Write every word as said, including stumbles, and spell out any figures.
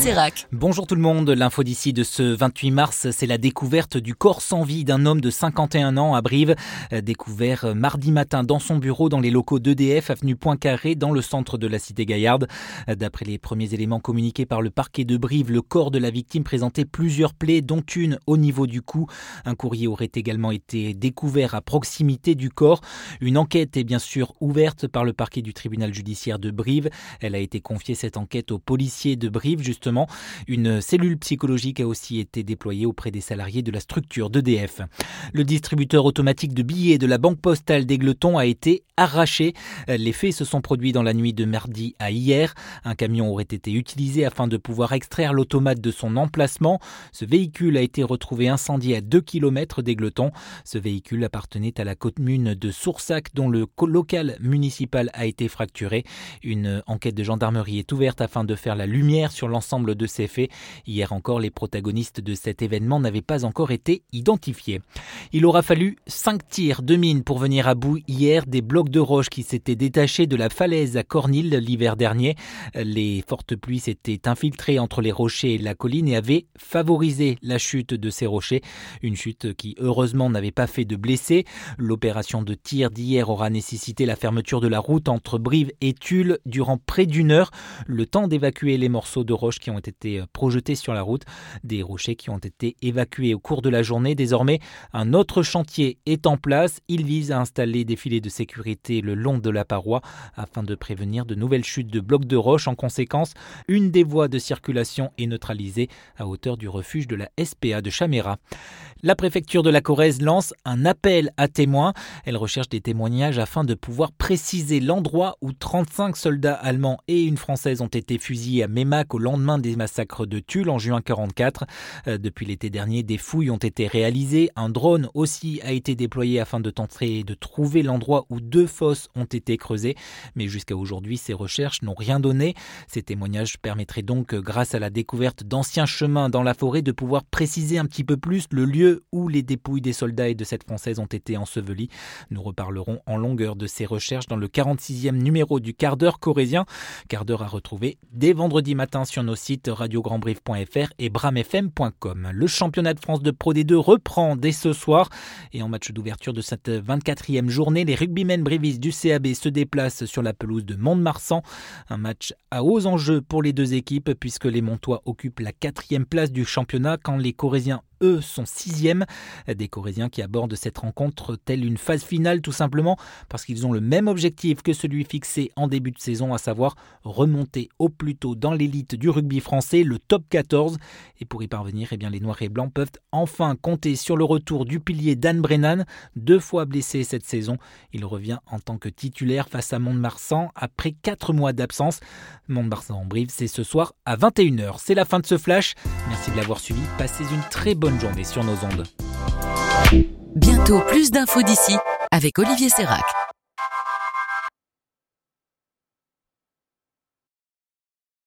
Sérac. Bonjour tout le monde, l'info d'ici de ce vingt-huit mars, c'est la découverte du corps sans vie d'un homme de cinquante et un ans à Brive, découvert mardi matin dans son bureau dans les locaux d'E D F, avenue Poincaré, dans le centre de la cité Gaillarde. D'après les premiers éléments communiqués par le parquet de Brive, le corps de la victime présentait plusieurs plaies, dont une au niveau du cou. Un courrier aurait également été découvert à proximité du corps. Une enquête est bien sûr ouverte par le parquet du tribunal judiciaire de Brive. Elle a été confiée, cette enquête, aux policiers de Brive, justement. Une cellule psychologique a aussi été déployée auprès des salariés de la structure d'E D F. Le distributeur automatique de billets de la Banque Postale d'Égletons a été arraché. Les faits se sont produits dans la nuit de mardi à hier. Un camion aurait été utilisé afin de pouvoir extraire l'automate de son emplacement. Ce véhicule a été retrouvé incendié à deux kilomètres d'Égletons. Ce véhicule appartenait à la commune de Soursac, dont le local municipal a été fracturé. Une enquête de gendarmerie est ouverte afin de faire la lumière sur l'ensemble de ces faits. Hier encore, les protagonistes de cet événement n'avaient pas encore été identifiés. Il aura fallu cinq tirs de mine pour venir à bout hier des blocs de roches qui s'étaient détachés de la falaise à Cornil l'hiver dernier. Les fortes pluies s'étaient infiltrées entre les rochers et la colline et avaient favorisé la chute de ces rochers. Une chute qui heureusement n'avait pas fait de blessés. L'opération de tir d'hier aura nécessité la fermeture de la route entre Brive et Tulle durant près d'une heure, le temps d'évacuer les morceaux de roches qui ont été projetés sur la route. Des rochers qui ont été évacués au cours de la journée. Désormais, un autre chantier est en place. Il vise à installer des filets de sécurité le long de la paroi afin de prévenir de nouvelles chutes de blocs de roches. En conséquence, une des voies de circulation est neutralisée à hauteur du refuge de la S P A de Chaméra. La préfecture de la Corrèze lance un appel à témoins. Elle recherche des témoignages afin de pouvoir préciser l'endroit où trente-cinq soldats allemands et une française ont été fusillés à Meymac au lendemain des massacres de Tulle en juin quarante-quatre. Depuis l'été dernier, des fouilles ont été réalisées. Un drone aussi a été déployé afin de tenter de trouver l'endroit où deux fosses ont été creusées. Mais jusqu'à aujourd'hui, ces recherches n'ont rien donné. Ces témoignages permettraient donc, grâce à la découverte d'anciens chemins dans la forêt, de pouvoir préciser un petit peu plus le lieu où les dépouilles des soldats et de cette française ont été ensevelies. Nous reparlerons en longueur de ces recherches dans le quarante-sixième numéro du Quart d'heure corrézien. Quart d'heure à retrouver dès vendredi matin sur nos sites radio grand brive point f r et bram f m point com. Le championnat de France de Pro D deux reprend dès ce soir. Et en match d'ouverture de cette vingt-quatrième journée, les rugbymen brivistes du C A B se déplacent sur la pelouse de Mont-de-Marsan. Un match à hauts enjeux pour les deux équipes puisque les Montois occupent la quatrième place du championnat quand les Corréziens, eux, sont sixième. Des Corréziens qui abordent cette rencontre telle une phase finale, tout simplement parce qu'ils ont le même objectif que celui fixé en début de saison, à savoir remonter au plus tôt dans l'élite du rugby français, le top quatorze. Et pour y parvenir, eh bien, les Noirs et Blancs peuvent enfin compter sur le retour du pilier Dan Brennan, deux fois blessé cette saison. Il revient en tant que titulaire face à Mont-de-Marsan après quatre mois d'absence. Mont-de-Marsan-en-Brive, c'est ce soir à vingt et une heures. C'est la fin de ce flash. Merci de l'avoir suivi. Passez une très bonne journée sur nos ondes. Bientôt plus d'infos d'ici avec Olivier Sérac.